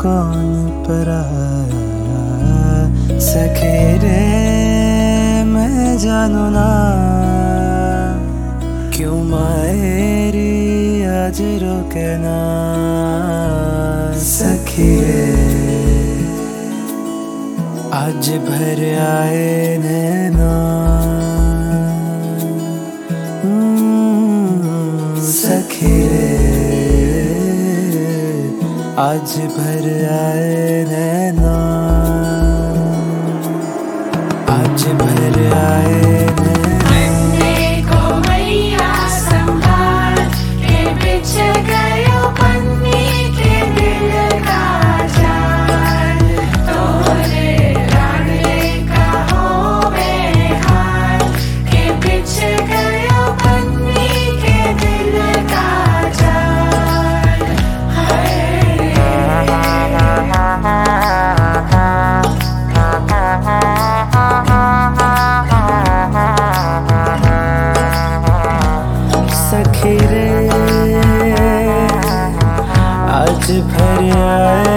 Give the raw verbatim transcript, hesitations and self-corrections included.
कौन पराया। सखी रे मैं जानू ना क्यों मायरी आज रोके ना। सखी रे आज भर आए नैना। सखी रे आज भर आए नैना। आज भर आए सखी रे आज भर आए